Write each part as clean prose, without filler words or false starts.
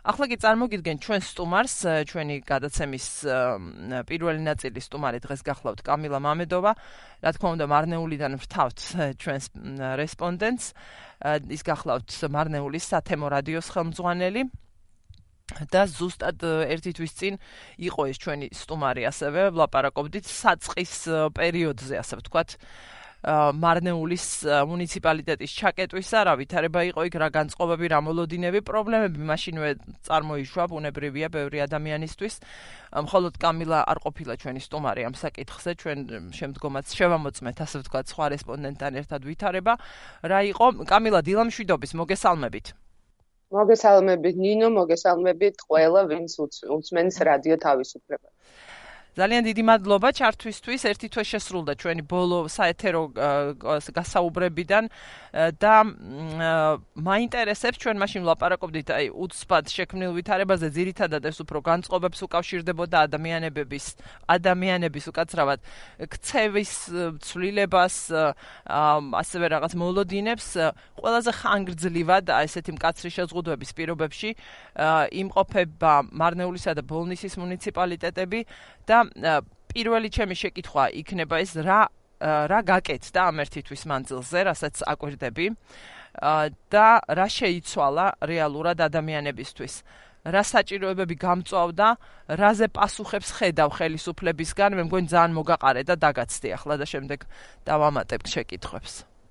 ახლა კი წარმოგიდგენ ჩვენ სტუმარს, ჩვენი გადაცემის პირველი ნაწილის სტუმარი დღეს გახლავთ კამილა მამედოვა. რა თქმა უნდა, მარნეულიდან ვთავთ ჩვენს რესპონდენტს. ის გახლავთ მარნეულის სათემო რადიოს ხელმძღვანელი. და ზუსტად ერთი თვის წინ იყო ეს ჩვენი სტუმარი, ასევე ვლაპარაკობდით საწყის პერიოდზე, ასე ვთქვათ. მარნეულის მუნიციპალიტეტის ჩაკეტვისა, რა ვითარება იყო იქ, რა განწყობები, რა მოლოდინები, პრობლემები მაშინვე წარმოიშვა, ბუნებრივია ბევრი ადამიანისთვის. მხოლოდ კამილა არ ყოფილა ჩვენი სტუმარი ამ საკითხზე, ჩვენ შემდგომაც შევამოწმეთ, ასე ვთქვათ, სხვა რესპონდენტთან ერთად ვითარება. რა იყო? კამილა, დილამშვიდობის, მოგესალმებით. მოგესალმებით ნინო, მოგესალმებით ყველა, ვინც უსმენს რადიო თავისუფლება. ძალიან დიდი მადლობა ჩართვისთვის. ერთი თვე შესრულდა ჩვენი ბოლო საეთერო გასაუბრებიდან და მაინტერესებს ჩვენ მაშინ ვლაპარაკობდით აი უცბად შექმნილ ვითარებაზე, ძირითადად ეს უფრო განწყობებს უკავშირდებოდა ადამიანების უკაცრავად ქცევის ცვლილებას, ასევე რაღაც მოლოდინებს. ყველაზე ხანგრძლივად ესეთი მკაცრი შეზღუდვების პირობებში იმყოფება მარნეულისა და ბოლნისის მუნიციპალიტეტები და პირველი ჩემი შეკითხვა იქნება ეს რა გაკეთდა ამ ერთი თვის მანძილზე, რასაც აკვირდები და რა შეიცვალა რეალურად ადამიანებისთვის. რა საჭიროებები გამწვავდა, რაზე პასუხებს ხედავ ხელისუფლებისგან, მე მგონი ძალიან მოგაყარე და დაგაცდი ახლა და შემდეგ დავამატებ შეკითხვებს.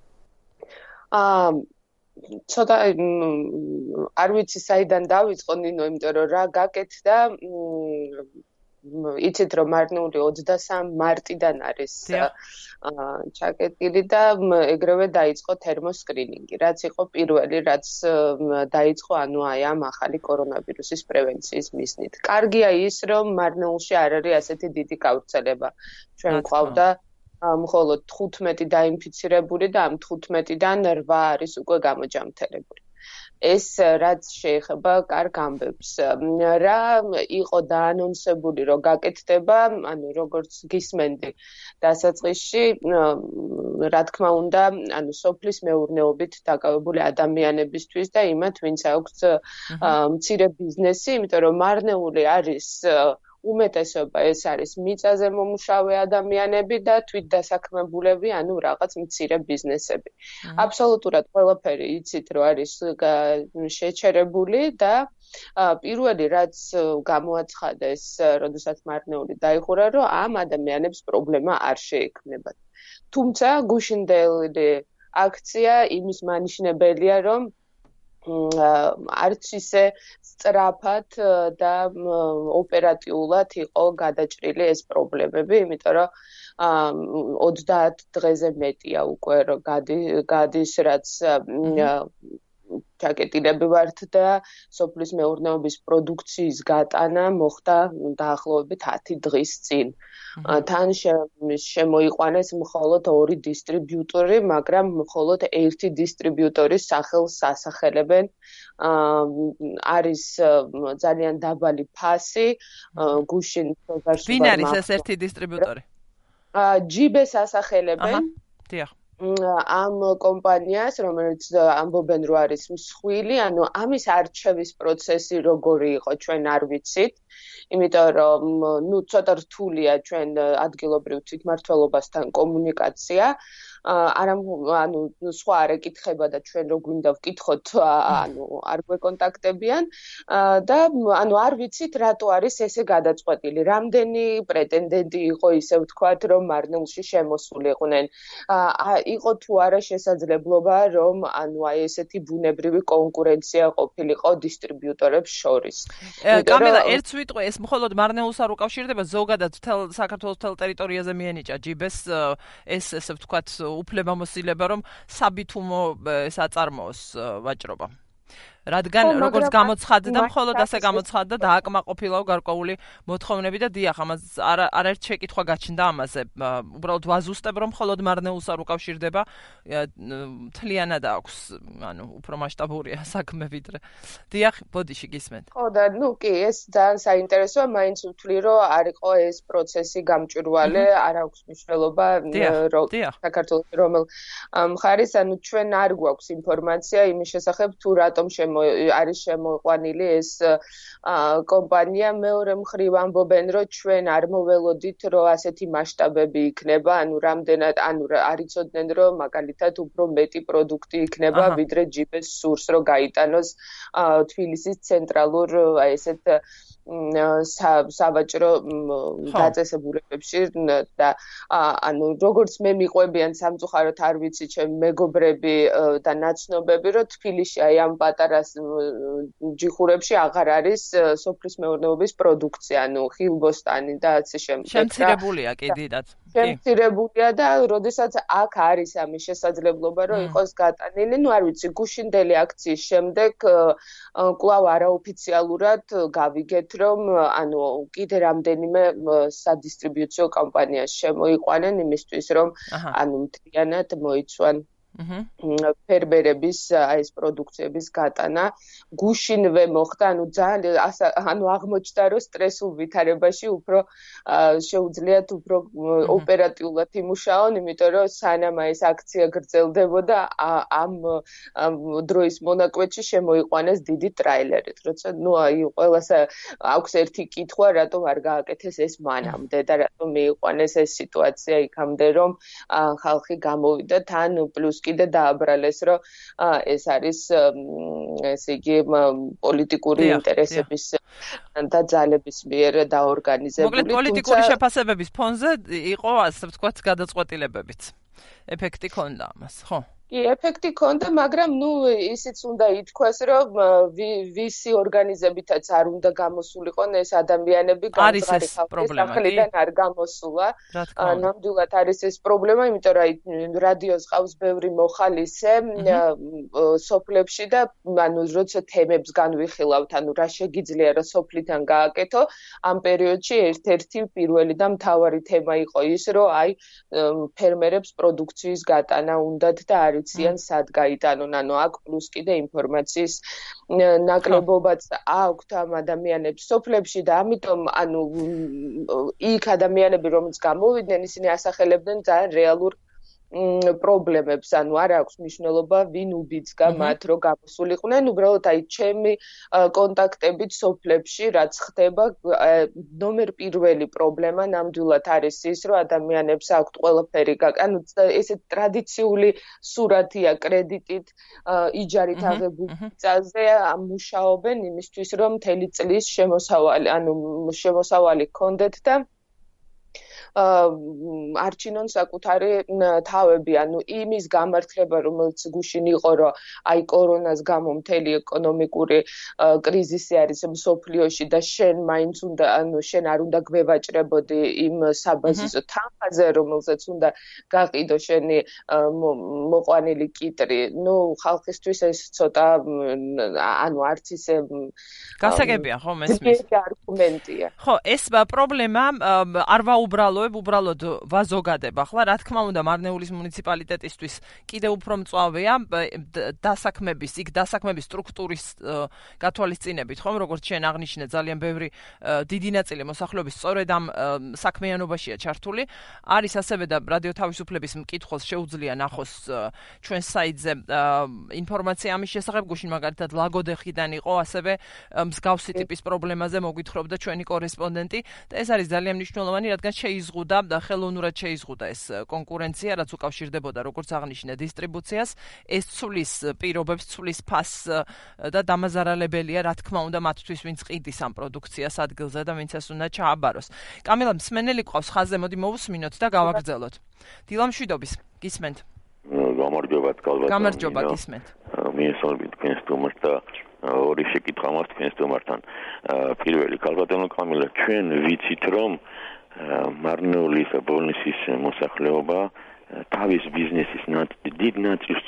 ცოტა არ ვიცი საიდან დავიწყო ნინო, იმიტომ რომ რა გაკეთდა იცით რომ მარნეული 23 მარტიდან არის ჩაკეტილი და ეგრევე დაიწყო თერმოსკრინინგი, რაც იყო პირველი, რაც დაიწყო ანუ აი ამ ახალი კორონავირუსის პრევენციის მიზნით. კარგია ის, რომ მარნეულში არ არის ასეთი დიდი გავრცელება. ჩვენ გვყავდა მხოლოდ 15 დაინფიცირებული და ამ 15-დან 8 არის უკვე გამოჯამთელებული. ეს რაც შეეხება კარგ ამბებს. რა იყო დაანონსებული, რომ გაკეთდება, ანუ როგორც გისმენდი დასაწყისში, რა თქმა უნდა, ანუ სოფლის მეურნეობით დაკავებული ადამიანებისთვის და იმათ, ვინც აქვს მცირე ბიზნესი, იმიტომ რომ მარნეული არის უმეტესობა ეს არის მიწაზე მომუშავე ადამიანები და თვითდასაქმებულები, ანუ რაღაც მცირე ბიზნესები. აბსოლუტურად ყველაფერი იცით, რომ არის შეჩერებული და პირველი რაც გამოაცხადეს, როდესაც მარნეული დაიხურა, რომ ამ ადამიანებს პრობლემა არ შეექმნებათ. თუმცა გუშინდელი აქცია იმის მანიშნებელია, რომ არც ისე სწრაფად და ოპერატიულად იყო გადაჭრილი ეს პრობლემები, იმიტომ რომ 30 დღეზე მეტია უკვე რომ გადის რაც ჩაკეტილები ვართ და სოფლის მეურნეობის პროდუქციის გატანა მოხდა დაახლოებით 10 დღის წინ. თან შემოიყვანეს მხოლოდ 2 დისტრიბიუტორი, მაგრამ მხოლოდ ერთი დისტრიბიუტორის სახელს ასახელებენ. არის ძალიან დაბალი ფასი, გუშინ ვინ არის ეს ერთი დისტრიბიუტორი? ჯიბეს ასახელებენ. დიახ. ამ კომპანიას, რომელიც ამბობენ, რომ არის მსხვილი, ანუ ამის არჩევის პროცესი როგორი იყო, ჩვენ არ ვიცით. იმიტომ რომ ცოტა რთულია ჩვენ ადგილობრივ თვითმმართველობასთან კომუნიკაცია. ანუ სხვა არ ეკითხება და ჩვენ რო გვინდა ვკითხოთ, ანუ არ გვეკონტაქტებიან და ანუ არ ვიცით რატო არის ესე გადაწყვეტილი. რამდენი პრეტენდენტი იყო, ისე ვთქვათ, რომ მარნეულში შემოსულიყვნენ. იყო თუ არა შესაძლებლობა, რომ ანუ აი ესეთი ბუნებრივი კონკურენცია ყოფილიყო დისტრიბიუტორებს შორის. კამილა, ერთს ვიტყვი, ეს მხოლოდ მარნეულს არ უკავშირდება, ზოგადად მთელ საქართველოს მთელ ტერიტორიაზე მიენიჭა ჯიბეს ეს ესე ვთქვათ უფლებამოსილება, რომ საბითუმო საწარმოოს ვაჭრობა. რადგან როგორც გამოცხადდა, მხოლოდ ასე გამოცხადდა და აკმაყოფილაო გარკვეული მოთხოვნები და დიახ, ამას არაერთ შეკითხვა გაჩნდა ამაზე. უბრალოდ ვაზუსტებ, რომ მხოლოდ მარნეულს არ უკავშირდება, მთლიანად აქვს, ანუ უფრო მასშტაბურია საქმე ვიდრე. დიახ, ბოდიში გისმენთ. ხო და კი, ეს ძალიან საინტერესოა, მაინც ვთვლი, რომ არ იყო ეს პროცესი გამჭვირვალე, არ აქვს მნიშვნელობა საქართველოს რომელ მხარის, ანუ ჩვენ არ გვაქვს ინფორმაცია იმის შესახებ, თუ რატომ არის შემოყვანილი ეს კომპანია. მეორე მხრივ ამბობენ, რომ ჩვენ არ მოველოდით, რომ ასეთი მასშტაბები იქნება, არ იცოდნენ, რომ მაგალითად უფრო მეტი პროდუქტი იქნება, ვიდრე ჯიბეს სურს, რომ გაიტანოს თბილისის ცენტრალურ ესეთ სავაჭრო დაწესებულებებში და როგორც მე მიყვებიან სამწუხაროდ არ ვიცი ჩემი მეგობრები და ნაცნობები რომ თბილისში აი ამ პატარა ჯიხურებში აღარ არის სოფლის მეურნეობის პროდუქცია ხილბოსტანი და ასე შემდეგ შემცირებულია კიდიდაც შემცირებულია და როდესაც აქ არის ამის შესაძლებლობა რომ იყოს გატანილი არ ვიცი გუშინდელი akcიის შემდეგ კვლავ არაოფიციალურად გავიგეთ რომ კიდე რამდენიმე სადისტრიბუციო კომპანიას შემოიყვანენ იმისთვის რომ მთლიანად მოიცვან ფერმერების ეს პროდუქციების გატანა გუშინვე მოხდა ძალიან აღმოჩნდა რომ სტრესულ ვითარებაში უფრო შეუძლიათ უფრო ოპერატიულად იმუშაონ იმიტომ რომ სანამ ეს აქცია გრძელდებოდა ამ დროის მონაკვეთში შემოიყვანეს დიდი ტრაილერით როცა ყველას აქვს ერთი კითხვა რატომ არ გააკეთეს ეს მანამდე და რატომ მიიყვანეს ეს სიტუაცია იქამდე რომ ხალხი გამოვიდა თან პლუს კიდე დააბრალეს რომ ეს არის ესე იგი პოლიტიკური ინტერესების და ძალების მიერ დაორგანიზებული მოკლედ პოლიტიკური შეფასებების ფონზე იყო ასე ვთქვათ გადაწყვეტილებებიც ეფექტი ქონდა ამას ხო ეფექტი ქონდა, მაგრამ ისიც უნდა ითქვას, რომ ვისი ორგანიზებითაც არ უნდა გამოსულიყონ ეს ადამიანები გამწყარი ხალხის სახლიდან არ გამოსულა. ნამდვილად არის ეს პრობლემა, იმიტომ რომ რადიოს ყავს ბევრი მოხალისე სოფლებში და როცა თემებს განვიხილავთ, რა შეგიძლია რა სოფლიდან გააკეთო, ამ პერიოდში ერთ-ერთი პირველი და მთავარი თემა იყო ის, რომ ფერმერებს პროდუქციის გატანა უნდათ და არიციან სად გაიტანონ, აქ პლუს კიდე ინფორმაციის ნაკლებობაც აქვთ ამ ადამიანებს სოფლებში და ამიტომ იქ ადამიანები რომელიც გამოვიდნენ ისინი ასახელებდნენ ძალიან რეალურ პრობლემებს, არ აქვს მნიშვნელობა ვინ უბიძგა მათ რომ გამოსულიყვნენ, უბრალოდ ჩემი კონტაქტებით სოფლებში რაც ხდება, ნომერ პირველი პრობლემა ნამდვილად არის ის, რომ ადამიანებს აქვთ ყველაფერი, ესე ტრადიციული სურათია კრედიტით, იჯარით აღებული მიწაზე მუშაობენ იმისთვის, რომ მთელი წლის შემოსავალი ჰქონდეთ და არჩინონ საკუთარი თავები, იმის გამართლება, რომელიც გუშინ იყო, რომ კორონას გამო მთელი ეკონომიკური კრიზისი არის მსოფლიოში და შენ მაინც უნდა, შენ არ უნდა გვევაჭრებოდი იმ საბაზისო თანხაზე, რომელზეც უნდა გაყიდო შენი მოყვანილი კიტრი. ხალხისთვის ეს ცოტა, არც ისე გასაგებია, ხო, მესმის. არგუმენტია. ხო, ეს პრობლემა არ ვაუბრალო უბრალოდ ვაზოგადებ ახლა რა თქმა უნდა მარნეულის მუნიციპალიტეტისთვის კიდევ უფრო მწვავეა დასაქმების სტრუქტურის გათვალისწინებით ხომ როგორც შენ აღნიშნე ძალიან ბევრი დიდი ნაწილი მოსახლეობის სწორედ ამ საქმიანობაშია ჩართული არის ასევე და რადიო თავისუფლების მკითხველს შეუძლია ნახოს ჩვენს საიტზე ინფორმაცია ამის შესახებ გუშინ მაგალითად ლაგოდეხიდან იყო ასევე მსგავსი ტიპის პრობლემაზე მოგვითხრობდა ჩვენი კორესპონდენტი და ეს არის ძალიან მნიშვნელოვანი რადგან შეიზღუდა და ხელოვნურად შეიზღუდა ეს კონკურენცია, რაც უკავშირდებოდა როგორც აღნიშნე დისტრიბუციას, ეს ცვლის პირობებს, ცვლის ფასს და დამაზარალებელია, რა თქმა უნდა, მათთვის, ვინც ყიდის ამ პროდუქციას ადგილზე და ვინც ეს უნდა ჩააბაროს. კამილა, მსმენელი ყავს ხაზზე, მოდი მოვუსმინოთ და გავაგრძელოთ. დილამშვიდობის, გისმენთ. გამარჯობა, კალბატონო. გამარჯობა, გისმენთ. მიესალმებით თქვენს სტუმარს და ორი შეკითხვა მაქვს თქვენს სტუმართან. პირველი, კალბატონო კამილა, ჩვენ ვიცით რომ მარნეულის და ბოლნისის მოსახლეობა თავის ბიზნესის დიდ ნაწილს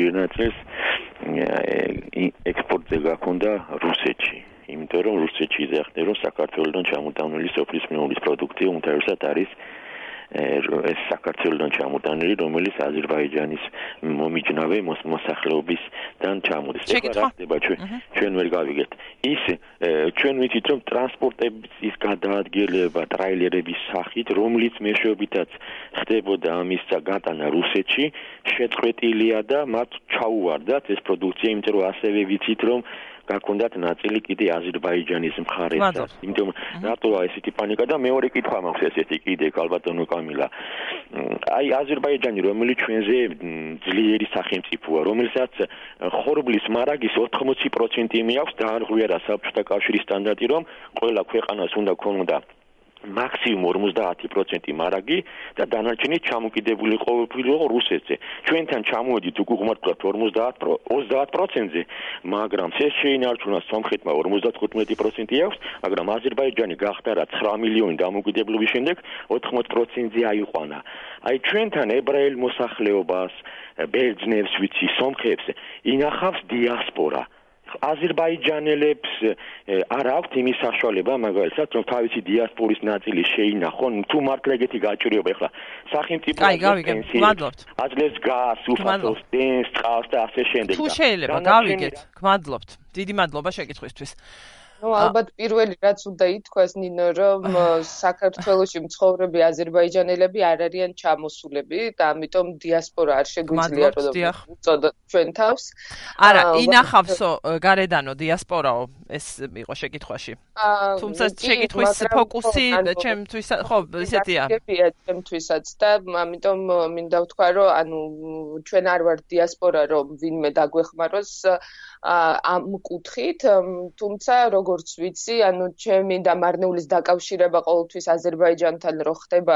ექსპორტზე გაქონდა რუსეთში. იმიტომ რომ რუსეთში იზრახდნენ რომ საქართველოსთან ჩამოტანილი სოფლის მეურნეობის პროდუქცია უმთავრესად არის ეს საქართველოსთან ჩამოტანილი, რომელიც აზერბაიჯანის მომიჯნავე მოსახლეობისგან ჩამოდის. ეხლა რა ხდება ჩვენ ვერ გავიგეთ. ის ჩვენ ვიცით რომ ტრანსპორტების გადაადგილება ტრაილერების სახით, რომლის მეშვეობითაც ხდებოდა ამის გატანა რუსეთში, შეწყვეტილია და მათ ჩაუვარდათ ეს პროდუქცია, იმიტომ რომ ასევე ვიცით რომ გაქონდათ ნაწილი კიდე აზერბაიჯანის მხარესაც. იმიტომ რატოა ესეთი პანიკა და მეორე კითხვა მაქვს ესეთი კიდე ქალბატონო კამილა. აი აზერბაიჯანი რომელიც ჩვენზე ძლიერი სახელმწიფოა, რომელსაც ხორბლის მარაგის 80% მიაქვს დაარღვიარა საბჭოთა კავშირის სტანდარტი, რომ ყველა ქვეყანას უნდა ქონოდა მაქსიმუმ 50% მარაგი და დანარჩენი ჩამოკიდებული ყოფილიყო რუსეთზე. ჩვენთან ჩამოვედით უკუღმართულად 30%-ზე, მაგრამ ეს შეინარჩუნა სომხეთმა 55% აქვს, მაგრამ აზერბაიჯანი გახდა რა 9 მილიონი დამოკიდებლობის შემდეგ 80%-ზე აიყვანა. აი ჩვენთან ებრაელ მოსახლეობას, ბერძნებს, ვიცი, სომხებს ინახავს დიასპორა. აზერბაიჯანელებს არ აქვთ იმის საშუალება, მაგალითად, რომ თავისი დიასპორის ნაწილი შეინახონ, თუ მართლა ეგეთი გაჭირვება ეხლა სახელმწიფო აძლევს გაზს, უფასოს, დენს, წყალს და ასე შემდეგ. თუ შეიძლება გავიგეთ, გმადლობთ. დიდი მადლობა შეკითხვისთვის. ალბათ პირველი რაც უნდა ითქვას ნინო, რომ საქართველოში მცხოვრები აზერბაიჯანელები არ არიან ჩამოსულები და ამიტომ დიასპორა არ შეგვიძლია რომ უწოდოთ ჩვენ თავს. არა, ინახავსო გარედანო დიასპორაო, ეს იყო შეკითხვაში. თუმცა შეკითხვის ფოკუსი ჩემთვის ხო ისეთია. ჩემთვისაც და ამიტომ მინდა ვთქვა რომ ანუ ჩვენ არ ვართ დიასპორა რომ ვინმე დაგვეხმაროს ამ კუთხით, თუმცა როგორც ვიცი, ანუ ჩემი და მარნეულის დაკავშირება ყოველთვის აზერბაიჯანთან რო ხდება,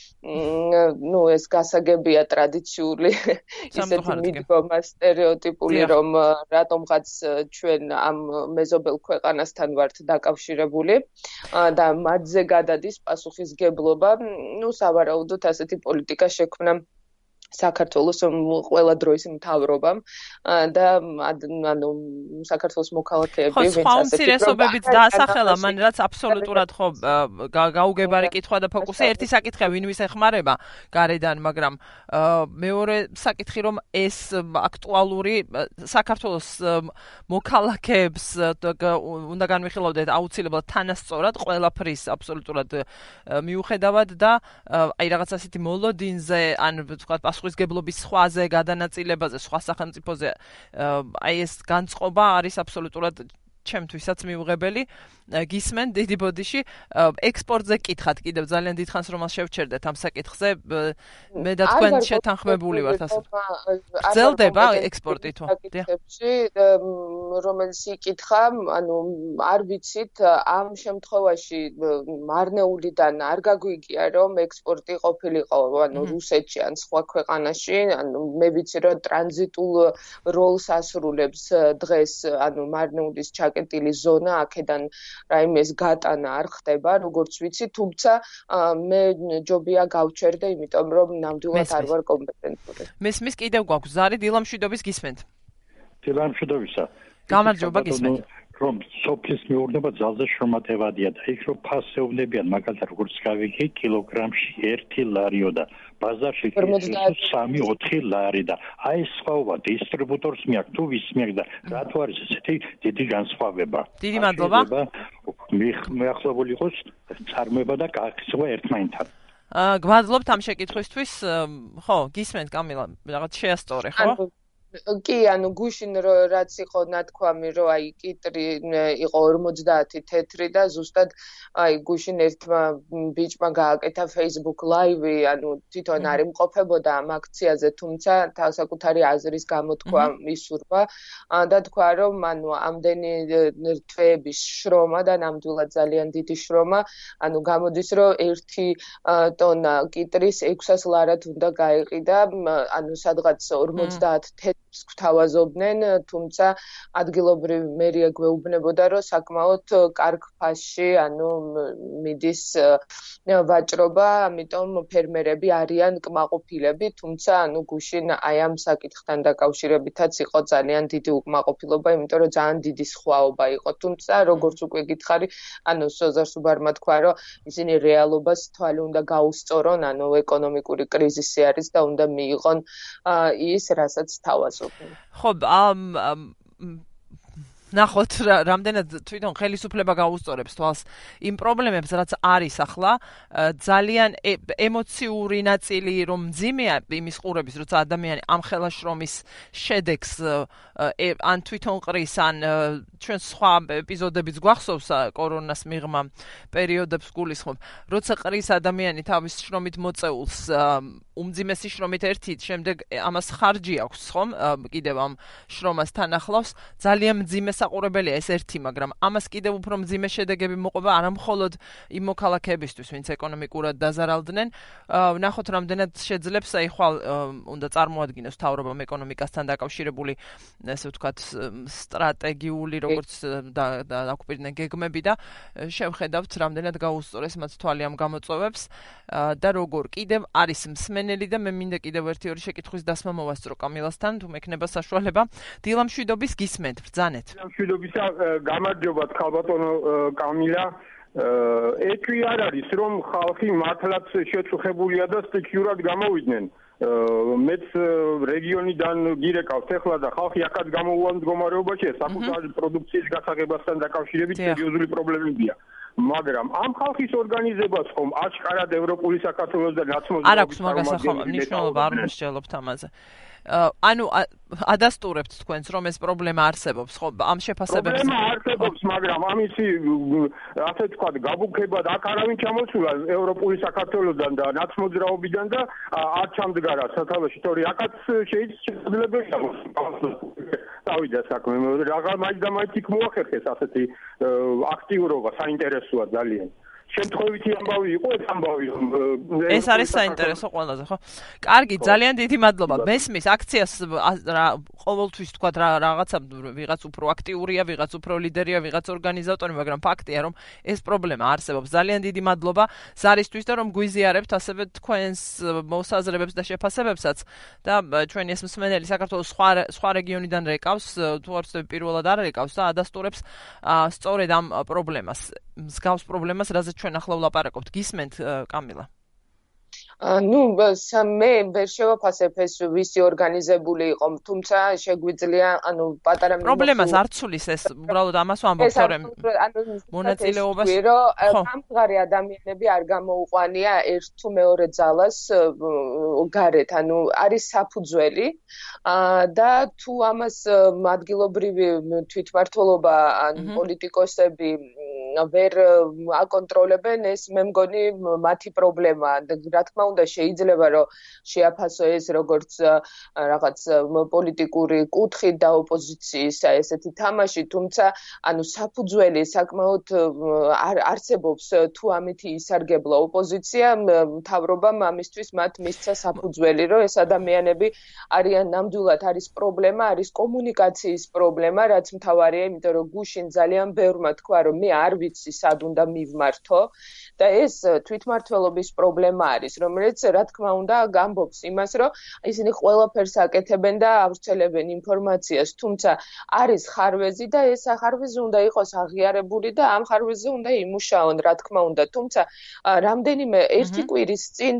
ეს გასაგებია ტრადიციული, ისეთი მიდგომა სტერეოტიპული, რომ რატომღაც ჩვენ ამ მეზობელ ქვეყანასთან ვართ დაკავშირებული და მათზე გადადის პასუხისგებლობა, სავარაუდოდ ასეთი პოლიტიკა შექმნა საქართველოს ყველა დროის მთავრობამ და ანუ საქართველოს მოქალაქეები ვინც ასეთი უმცირესობებით დაასახელა, მან რაც აბსოლუტურად ხო გაუგებარი კითხვა და ფოკუსი ერთი საკითხია ვინ ვის ეხმარება გარედან, მაგრამ მეორე საკითხი რომ ეს აქტუალური საქართველოს მოქალაქეებს უნდა განვიხილავდეთ აუცილებლად თანასწორად ყველაფრის აბსოლუტურად მიუხედავად და აი რაღაც ასეთი მოლოდინზე ან ვთქვათ პასუხისგებლობის სხვაზე, გადანაწილებაზე, სხვა სახელმწიფოზე აი ეს განწყობა არის აბსოლუტურად ჩემთვისაც მიუღებელი. გისმენ დიდი ბოდიში ექსპორტზე კითხათ კიდევ ძალიან დიდხანს რომ შევჩერდეთ ამ საკითხზე. მე და თქვენ შეთანხმებული ვართ ასე. გრძელდება ექსპორტი თუ? რომელიც იკითხა, ანუ არ ვიცით ამ შემთხვევაში მარნეულიდან არ გაგვიგია რომ ექსპორტი ყოფილიყო ანუ რუსეთში ან სხვა ქვეყანაში, ანუ მე ვიცი რომ ტრანზიტულ როლს ასრულებს დღეს ანუ მარნეულის ჩაკეტილი ზონა, აქედან რაიმე ეს გატანა არ ხდება, როგორც ვიცი, თუმცა მე ჯობია გავჩერდე, იმიტომ რომ ნამდვილად არ ვარ კომპეტენტური. მესმის კიდევ გვაქვს ზარი დილამშვიდობის გისმენთ. დილამშვიდობისა. გამარჯობა გისმენთ. რომ სოფლის მეურნეობა ძალზე შრომატევადია და იქ რომ ფასევნებიან, მაგალითად როგორც გავიგე, კილოგრამში 1 ლარიო და ბაზარში 3-4 ლარი და აი სხვაობა დისტრიბუტორს მიაქვს თუ ვის მიაქვს და რატო არის ესეთი დიდი განსხვავება. დიდი მადლობა. მეახლობული იყოს წარმოება და გაქცევა ერთმანეთთან. გვადლობთ ამ შეკითხვისთვის. ხო, გისმენთ კამილა, რაღაც შეასწორე, ხო? კი, ანუ გუშინ რაც იყო ნათქვამი, რომ აი კიტრი იყო 50 თეთრი და ზუსტად აი გუშინ ერთმა ბიჭმა გააკეთა Facebook Live-ი, ანუ თვითონ არ იმყოფებოდა ამ აქციაზე, თუმცა თავსაკუთარი აზრის გამოთქვა მისურვა და თქვა, რომ ანუ ამდენი თვეების შრომა და ნამდვილად ძალიან დიდი შრომა, ანუ გამოდის, რომ 1 ტონა კიტრის 600 ლარად უნდა გაიყიდა, ანუ სადღაც 50 თეთრი გვთავაზობდნენ, თუმცა ადგილობრივი მერია გვეუბნებოდა, რომ საკმაოდ კარგ ფასში, მიდის ვაჭრობა, ამიტომ ფერმერები არიან კმაყოფილები, თუმცა გუშინ აი ამ საკითხთან დაკავშირებითაც იყო ძალიან დიდი უკმაყოფილება, იმიტომ რომ ძალიან დიდი სხვაობა იყო, თუმცა როგორც უკვე გითხარი, სოზარსუბარმა თქვა, რომ ისინი რეალობას თვალი უნდა გაუსწორონ, ეკონომიკური კრიზისი არის და უნდა მიიღონ ის, რასაც თავაზობენ. ხო, ნახოთ რამდენად თვითონ ხელისუფლება გაუსწორებს თვალს იმ პრობლემებს, რაც არის ახლა, ძალიან ემოციური ნაწილი რომ მძიმეა იმის ყურების, როცა ადამიანი ამ ხელაშრომის შედეგს ან თვითონ ყრის, ან ჩვენ სხვა ეპიზოდებიც გვახსოვს კორონას მიღმა პერიოდებს გულისხმობ, როცა ყრის ადამიანი თავის შრომით მოწეულს უმძიმესი შრომით ერთი, შემდეგ ამას ხარჯი აქვს, ხომ? კიდევ ამ შრომასთან ახლავს, ძალიან მძიმე საყურებელია ეს ერთი, მაგრამ ამას კიდევ უფრო მძიმე შედეგები მოყვება არა მხოლოდ იმ მოქალაქეებისთვის, ვინც ეკონომიკურად დაზარალდნენ. ვნახოთ რამდენად შეძლებს ხვალ უნდა წარმოადგინოს მთავრობამ ეკონომიკასთან დაკავშირებული, ესე ვთქვათ, სტრატეგიული, როგორც დააკვირდნენ გეგმები და შევხედავთ რამდენად გაუსწორეს მათ თვალი ამ გამოწვევებს და როგორ კიდევ არის მსმენელი და მე მინდა კიდევ ერთი შეკითხვის დასმა მოვასწრო კამილასთან, თუ მექნება საშუალება. დილა მშვიდობის გისმენთ, ბრძანეთ. მშვიდობისა, გამარჯობა ქალბატონო კამილა. ეტყვი არ არის, რომ ხალხი მართლაც შეწუხებულია და სტიქიურად გამოვიდნენ. მეც რეგიონიდან გირეკავს ახლა და ხალხი აქაც გამოუვალ მდგომარეობაშია, საკუთარი პროდუქციის გასაღებასთან დაკავშირებით სერიოზული პრობლემებია. მაგრამ ამ ხალხის ორგანიზებას ხომ აშკარად ევროპული საქართველოს და ნაცნობი არ აქვს მაგას მნიშვნელობა, არ მსჯელობთ ამაზე. ადასტურებთ თქვენს, რომ ეს პრობლემა არსებობს, ხო? ამ შეფასებებს პრობლემა არსებობს, მაგრამ ამისი ასე ვთქვათ, გაბუქებად აქ არავინ ჩამოსულა ევროპული საქართველოსთან და ნაცმოძრაობიდან და არ ჩამდგარა სათავეში, თორე აქაც შეიძლებაია დავიდა საქმე. რაღა მაინც და მაინც იქ მოახერხეს ასეთი აქტიურობა, საინტერესოა ძალიან. შემთხვევითი ამბავი იყო ეს ამბავი. ეს არის საინტერესო ყველაზე, ხო? კარგი, ძალიან დიდი მადლობა. მესმის აქციას ყოველთვის თქვა რაღაცა ვიღაც უფრო აქტიურია, ვიღაც უფრო ლიდერია, ვიღაც ორგანიზატორი, მაგრამ ფაქტია რომ ეს პრობლემა არსებობს. ძალიან დიდი მადლობა ზარისთვის და რომ გვიზიარებთ ასევე თქვენს მოსაზრებებს და შეფასებებსაც და ჩვენი ეს მსმენელი საქართველოს სხვა რეგიონიდან რეკავს, თუ არ ვცდები პირველად არ რეკავს და ადასტურებს სწორედ ამ პრობლემას. მსგავს პრობლემას, რაზეც ჩვენ ახლა ვლაპარაკობთ. გისმენთ კამილა? მე ვერ შევაფასებ ეს ვისი ორგანიზებული იყო, თუმცა შეგვიძლია, პატარა პრობლემას არ ცulis ეს, უბრალოდ ამას ვამბობ, თორემ მონაწილეობას სამღარი ადამიანები არ გამოუყვანია ერთ თუ მეორე ძალას გარეთ, არის საფუძველი და თუ ამას ადგილობრივი თვითმმართველობა ან პოლიტიკოსები ვერ აკონტროლებენ, ეს მე მგონი მათი პრობლემაა. რა თქმა უნდა, შეიძლება რომ შეაფასო ეს როგორც რაღაც პოლიტიკური კუთხით და ოპოზიციის ესეთი თამაში, თუმცა საფუძველი საკმაოდ არსებობს, თუ ამითი ისარგებლა ოპოზიცია, მთავრობამ ამისთვის მათ მისცა საფუძველი, რომ ეს ადამიანები არიან ნამდვილად არის პრობლემა, არის კომუნიკაციის პრობლემა, რაც მთავარია, იმიტომ რომ გუშინ ძალიან ბევრმა თქვა, რომ მე არ ვიცი სად უნდა მივმართო და ეს თვითმმართველობის პრობლემა არის, რომელიც რა თქმა უნდა გამბობს იმას, რომ ისინი ყველაფერს აკეთებენ და ავრცელებენ ინფორმაციას, თუმცა არის ხარვეზი და ეს ხარვეზი უნდა იყოს აღიარებული და ამ ხარვეზზე უნდა იმუშაონ, რა თქმა უნდა, თუმცა რამდენიმე ერთი კვირის წინ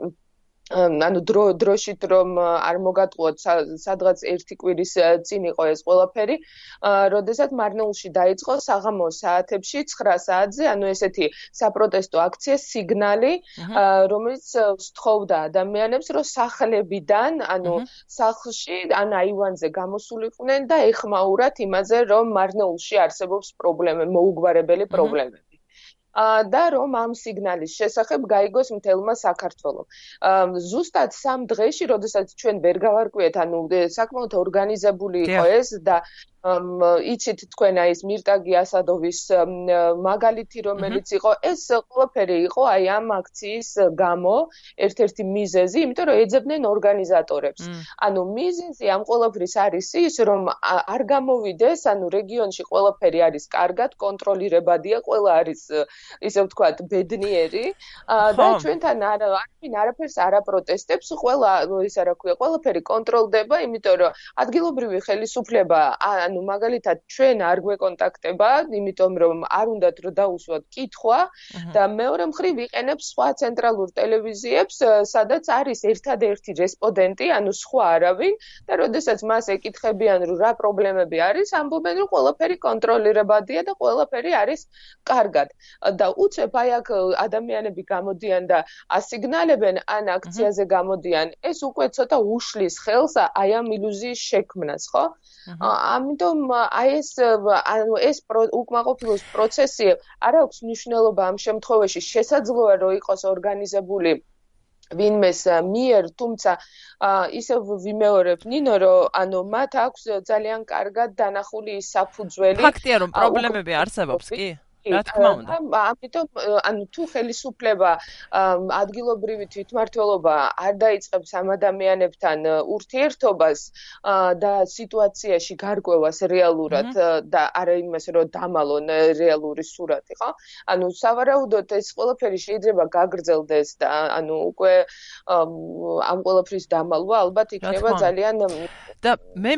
დროშით რომ არ მოგატყუოთ, სადღაც ერთი კვირის წინ იყო ეს ყველაფერი, როდესაც მარნეულში დაიწყო საღამოს საათებში 9 საათზე, ესეთი საპროტესტო აქცია სიგნალი, რომელიც სთხოვდა ადამიანებს, რომ სახლებიდან, სახლში, აივანზე გამოსულიყვნენ და ეხმაურათ იმაზე, რომ მარნეულში არსებობს მოუგვარებელი პრობლემები. და რომ ამ სიგნალის შესახებ გაიგოს მთელმა საქართველომ. ზუსტად 3 დღეში, როდესაც ჩვენ ვერ გავარკვიეთ, საკმაოდ ორგანიზებული იყო ეს და იცით თქვენ აი ეს მირტაგი ასადოვის მაგალითი რომელიც იყო ეს ყველაფერი იყო აი ამ აქციის გამო ერთ-ერთი მიზეზი, იმიტომ რომ ეძებდნენ ორგანიზატორებს. ანუ მიზეზი ამ ყველაფრის არის ის, რომ არ გამოვიდეს, ანუ რეგიონში ყველაფერი არის კარგად, კონტროლირებადია, ყველა არის ისე ვთქვათ, ბედნიერი და ჩვენთან არაფერს არ აპროტესტებს, ყველა ისა რა ქვია, ყველაფერი კონტროლდება, იმიტომ რომ ადგილობრივი ხელისუფლება ანუ მაგალითად ჩვენ არ გვეკონტაქტება, იმიტომ რომ არ უნდათ რომ დაუსვათ კითხვა და მეორე მხრივ ვიყენებს სხვა ცენტრალურ ტელევიზიებს, სადაც არის ერთადერთი რესპონდენტი, ანუ სხვა არავინ და როდესაც მას ეკითხებიან რომ რა პრობლემები არის, ამბობენ რომ ყველაფერი კონტროლირებადია და ყველაფერი არის კარგად. და უცებ აი აქ ადამიანები გამოდიან და ასიგნალებენ ან აქციაზე გამოდიან, ეს უკვე ცოტა უშლის ხელს აი ამ ილუზიის შექმნას, ხო? ამიტომ აი ეს უკმაყოფილოს პროცესი არ აქვს მნიშვნელობა ამ შემთხვევაში, შესაძლოა რომ იყოს ორგანიზებული ვინმეს მიერ, თუმცა ისევ ვიმეორებ ნინო, რომ ანუ მათ აქვს ძალიან კარგად დანახული საფუძველი. ფაქტია რომ პრობლემები არსებობს, კი? რა თქმა უნდა. ამიტომ ანუ თუ ხელისუფლება ადგილობრივი თვითმმართველობა არ დაიწყებს ამ ადამიანებთან ურთიერთობას და სიტუაციაში გარკვევას რეალურად და არა იმას რომ დამალონ რეალური სურათი, ხო? ანუ სავარაუდოდ ეს ყველაფერი შეიძლება გაგრძელდეს და ანუ უკვე ამ ყველაფრის დამალვა ალბათ იქნება ძალიან და მე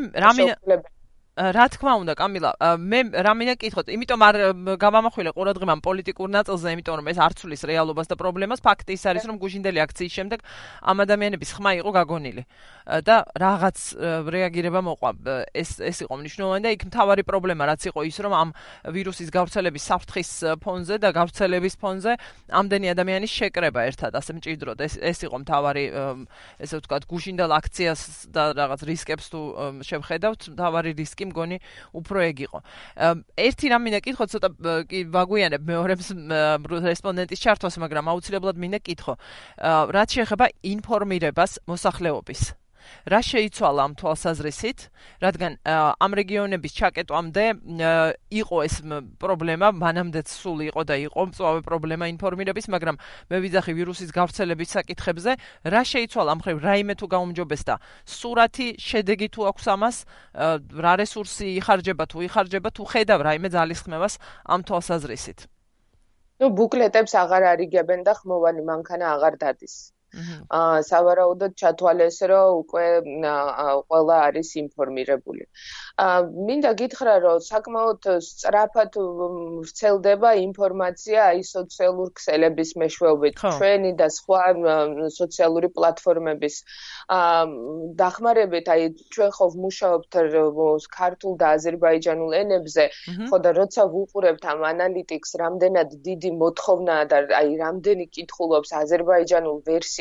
რა თქმა უნდა, კამილა, მე რამინდა კითხოთ, იმიტომ არ გამამახვილე ყურადღება ამ პოლიტიკურ ნაწილზე, იმიტომ რომ ეს არ ცვლის რეალობას და პრობლემას, ფაქტი ის არის, რომ გუშინდელი აქციის შემდეგ ამ ადამიანების ხმა იყო გაგონილი და რაღაც რეაგირება მოყვა. ეს იყო მნიშვნელოვანი და იქ მთავარი პრობლემა რაც იყო ის, რომ ამ ვირუსის გავრცელების საფრთხის ფონზე და გავრცელების ფონზე ამდენი ადამიანის შეკრება ერთად, ასე მჭიდროდ. ეს იყო მთავარი, ესე ვთქვათ, გუშინდელ აქციას და რაღაც რისკებს თუ შევხედავთ, მთავარი რისკი მგონი უფრო ეგ იყო. ერთი რამ მინდა კითხო, ცოტა ვაგვიანებ მეორებს რესპონდენტის ჩართვას, მაგრამ აუცილებლად მინდა კითხო. რაც შეეხება ინფორმირებას მოსახლეობის. რა შეიცვალა ამ თვალსაზრისით, რადგან ამ რეგიონების ჩაკეტვამდე იყო ეს პრობლემა, მანამდეც სულ იყო და იყო მწვავე პრობლემა ინფორმირების, მაგრამ მე ვიძახი ვირუსის გავრცელების საკითხებზე, რა შეიცვალა ამ ხრივ, რაიმე თუ გაუმჯობესდა, სურათი, შედეგი თუ აქვს ამას, რა რესურსი იხარჯება თუ ხედავ რაიმე ძალისხმევას ამ თვალსაზრისით. ნუ ბუკლეტებს აღარ არიგებენ და ხმოვანი მანქანა აღარ დადის. სავარაუდოდ ჩათვალეს, რომ უკვე ყველა არის ინფორმირებული. მინდა გითხრა, რომ საკმაოდ სწრაფად ვრცელდება ინფორმაცია აი სოციალურ ქსელების მეშვეობით, ჩვენი და სხვა სოციალური პლატფორმების დახმარებით, აი ჩვენ ხო ვმუშაობთ ქართულ და აზერბაიჯანულ ენებზე, ხო და როცა ვუყურებთ ამ ანალიტიკს, რამდენად დიდი მოთხოვნაა და აი რამდენი კითხულობს აზერბაიჯანულ ვერსიას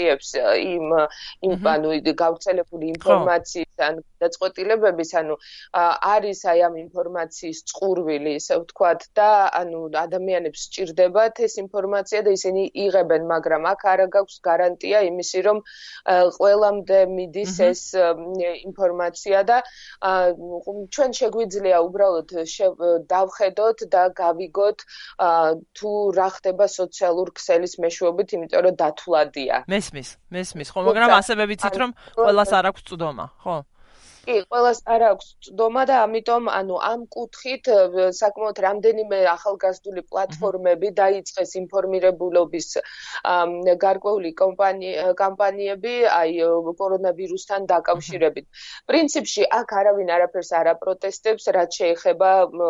ანუ გავრცელებული ინფორმაციის ან გადაწყვეტილებების, ანუ არის აი ამ ინფორმაციის წყურვილი, ისე ვთქვათ, და ანუ ადამიანებს სჭირდებათ ეს ინფორმაცია და ისინი იღებენ, მაგრამ აქ არ გაქვს გარანტია იმისი, რომ ყველამდე მიდის ეს ინფორმაცია და ჩვენ შეგვიძლია უბრალოდ დავხედოთ და გავიგოთ თუ რა ხდება სოციალურ ქსელის მეშვეობით, იმიტომ რომ დათვლადია. მესმის, ხო, მაგრამ ასევე ვიცით, რომ ყველას არ აქვს წვდომა, ხო? კი, ყველას არ აქვს წვდომა და ამიტომ ანუ ამ კუთხით საკმაოდ რამდენიმე ახალგაზრდული პლატფორმები დაიწყეს ინფორმირებულობის გარკვეული კამპანიები აი კორონავირუსთან დაკავშირებით. პრინციპში აქ არავინ არაფერს არ აპროტესტებს, რაც შეეხება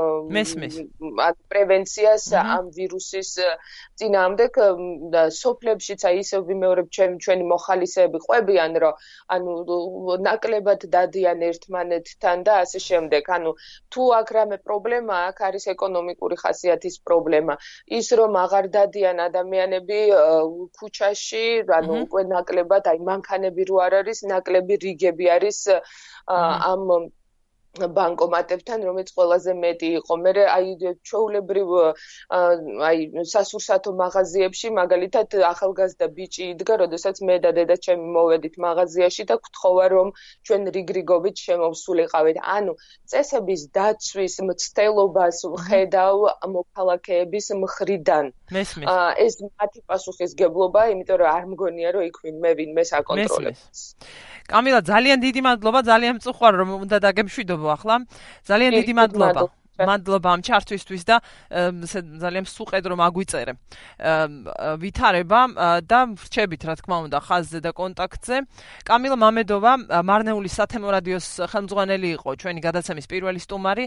პრევენციას ამ ვირუსის წინააღმდეგ და სოფლებშიც აი ისევ ვიმეორებ ჩვენი მოხალისეები ყვებიან, რომ ანუ ნაკლებად დადიან ერთმანეთთან და ასე შემდეგ. ანუ თუ აქ რამე პრობლემა, აქ არის ეკონომიკური ხასიათის პრობლემა. ის რომ აღარ დადიან ადამიანები ქუჩაში, ანუ უკვე ნაკლებად, აი მანქანები რო არ არის, ნაკლები რიგები არის ამ ბანკომატებთან, რომელიც ყველაზე მეტი იყო. მე აი ჩვეულებრივ აი სასურსათო მაღაზიებში, მაგალითად, ახალგაზრდა ბიჭი იდგა, როდესაც მე და დედა ჩემი მოვედით მაღაზიაში და გთხოვა, რომ ჩვენ რიგრიგობით შემოვსულიყავით. ანუ წესების დაცვის მცდელობას ვხედავ მოქალაქეების მხრიდან. ეს მათი პასუხისგებლობაა, იმიტომ რომ არ მგონია, რომ იქ ვინმე ვინმეს აკონტროლებს. კამილა, ძალიან დიდი მადლობა, ძალიან მწუხვარ რომ უნდა დაგემშვიდობო ახლა. ძალიან დიდი მადლობა. მადლობა ამ ჩართვისთვის და ძალიან მსუყედ რომ აგვიწერე. ვითარება და ვრჩებით რა თქმა უნდა ხაზზე და კონტაქტზე. კამილა მამედოვა, მარნეულის სათემო რადიოს ხელმძღვანელი იყო ჩვენი გადაცემის პირველი სტუმარი.